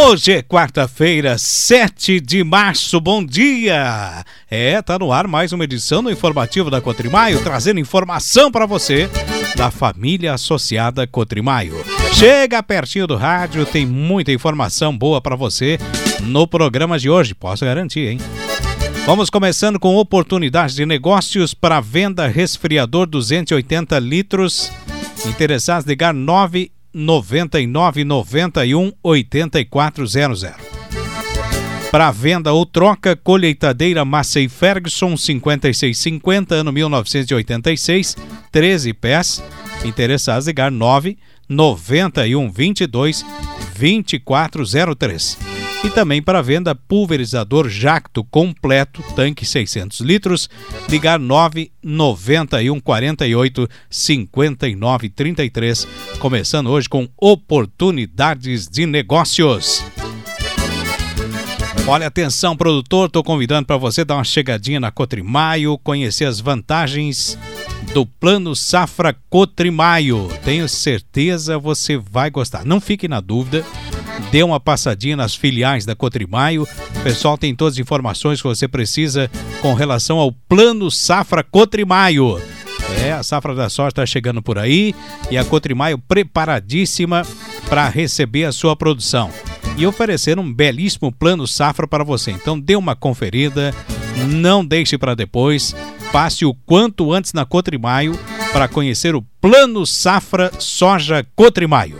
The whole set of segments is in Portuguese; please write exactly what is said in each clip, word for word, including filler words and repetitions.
Hoje é quarta-feira, sete de março, bom dia! É, tá no ar mais uma edição do Informativo da Cotrimaio, trazendo informação para você da família associada Cotrimaio. Chega pertinho do rádio, tem muita informação boa para você no programa de hoje, posso garantir, hein? Vamos começando com oportunidades de negócios para venda resfriador duzentos e oitenta litros. Interessados, ligar nove noventa e nove, noventa e um, oitenta e quatro zero zero. Para venda ou troca, colheitadeira Massey Ferguson cinquenta e seis cinquenta, ano mil novecentos e oitenta e seis, treze pés. Interessados, ligar nove noventa e um, vinte e dois, vinte e quatro zero três. E também para venda, pulverizador Jacto completo, tanque seiscentos litros, ligar nove noventa e um, quarenta e oito, cinquenta e nove trinta e três, começando hoje com oportunidades de negócios. Olha, atenção produtor, estou convidando para você dar uma chegadinha na Cotrimaio, conhecer as vantagens do Plano Safra Cotrimaio. Tenho certeza você vai gostar, não fique na dúvida. Dê uma passadinha nas filiais da Cotrimaio. O pessoal tem todas as informações que você precisa com relação ao Plano Safra Cotrimaio. É, a safra da soja está chegando por aí e a Cotrimaio preparadíssima para receber a sua produção e oferecer um belíssimo Plano Safra para você. Então dê uma conferida, não deixe para depois, passe o quanto antes na Cotrimaio para conhecer o Plano Safra Soja Cotrimaio.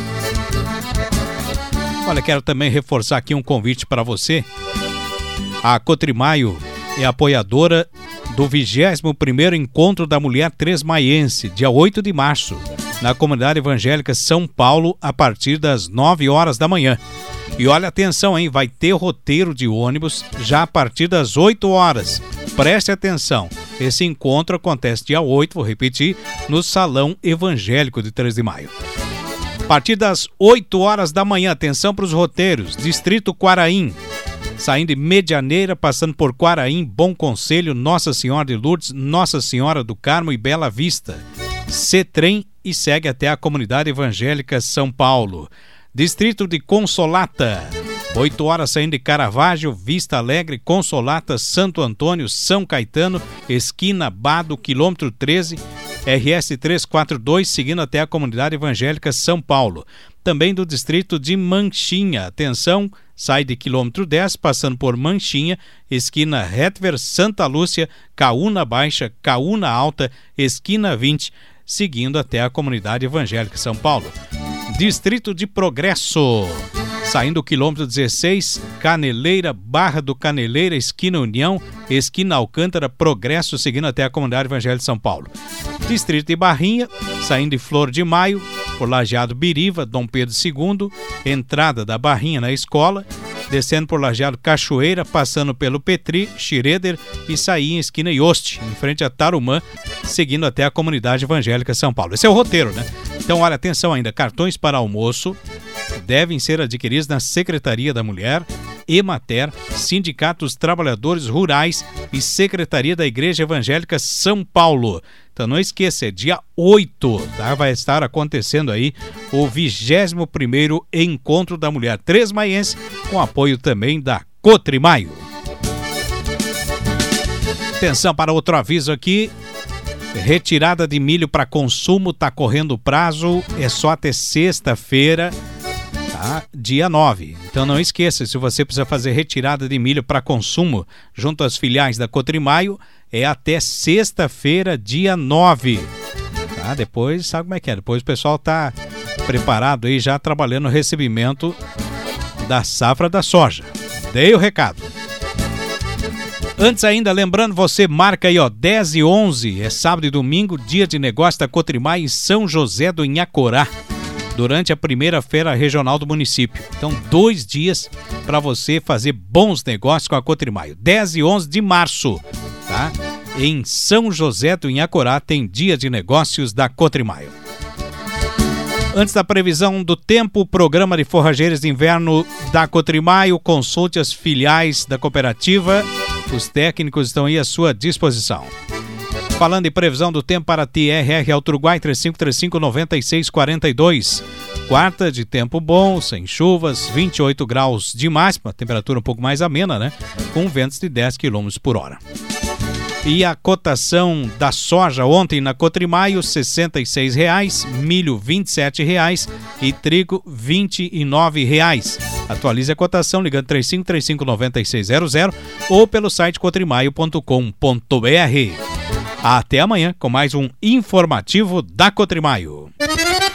Olha, quero também reforçar aqui um convite para você. A Cotrimaio é apoiadora do vigésimo primeiro Encontro da Mulher Tresmaiense, dia oito de março, na Comunidade Evangélica São Paulo, a partir das nove horas da manhã. E olha, atenção, hein? Vai ter roteiro de ônibus já a partir das oito horas. Preste atenção, esse encontro acontece dia oito, vou repetir, no Salão Evangélico de três de maio. A partir das oito horas da manhã, atenção para os roteiros. Distrito Quaraim, saindo de Medianeira, passando por Quaraim, Bom Conselho, Nossa Senhora de Lourdes, Nossa Senhora do Carmo e Bela Vista. C-Trem e segue até a Comunidade Evangélica São Paulo. Distrito de Consolata, oito horas saindo de Caravaggio, Vista Alegre, Consolata, Santo Antônio, São Caetano, esquina Bado, quilômetro treze, R S trezentos e quarenta e dois, seguindo até a Comunidade Evangélica São Paulo. Também do distrito de Manchinha, atenção, sai de quilômetro dez, passando por Manchinha, esquina Hetver, Santa Lúcia, Caúna Baixa, Caúna Alta, esquina vinte, seguindo até a Comunidade Evangélica São Paulo. Distrito de Progresso, saindo do quilômetro dezesseis, Caneleira, Barra do Caneleira, esquina União, esquina Alcântara, Progresso, seguindo até a Comunidade Evangélica de São Paulo. Distrito de Barrinha, saindo de Flor de Maio, por Lajeado Biriva, Dom Pedro segundo, entrada da Barrinha na escola, descendo por Lajeado Cachoeira, passando pelo Petri, Schroeder e sair em esquina Ioste, em frente a Tarumã, seguindo até a Comunidade Evangélica São Paulo. Esse é o roteiro, né? Então, olha, atenção ainda, cartões para almoço devem ser adquiridos na Secretaria da Mulher, Emater, Sindicato dos Trabalhadores Rurais e Secretaria da Igreja Evangélica São Paulo. Então não esqueça, é dia oito, tá? Vai estar acontecendo aí o vigésimo primeiro Encontro da Mulher Tresmaiense, com apoio também da Cotrimaio. Atenção para outro aviso aqui. Retirada de milho para consumo, tá correndo o prazo, é só até sexta-feira, tá? Dia nove. Então não esqueça, se você precisa fazer retirada de milho para consumo junto às filiais da Cotrimaio, é até sexta-feira, dia nove. Tá? Depois, sabe como é que é? Depois o pessoal tá preparado aí, já trabalhando no recebimento da safra da soja. Dei o recado. Antes ainda, lembrando você, marca aí, ó, dez e onze, é sábado e domingo, dia de negócio da Cotrimaio em São José do Inhacorá, durante a primeira feira regional do município. Então, dois dias para você fazer bons negócios com a Cotrimaio. dez e onze de março, tá? Em São José do Inhacorá tem dia de negócios da Cotrimaio. Antes da previsão do tempo, programa de forrageiros de inverno da Cotrimaio, consulte as filiais da cooperativa. Os técnicos estão aí à sua disposição. Falando em previsão do tempo para T R R Alto Uruguai, três cinco três cinco, nove seis quatro dois. quarta de tempo bom, sem chuvas, vinte e oito graus de máxima, temperatura um pouco mais amena, né? Com ventos de dez quilômetros por hora. E a cotação da soja ontem na Cotrimaio, sessenta e seis reais, milho vinte e sete reais e trigo vinte e nove reais. Atualize a cotação ligando três cinco três cinco, nove seis zero zero ou pelo site cotrimaio ponto com ponto br. Até amanhã com mais um informativo da Cotrimaio.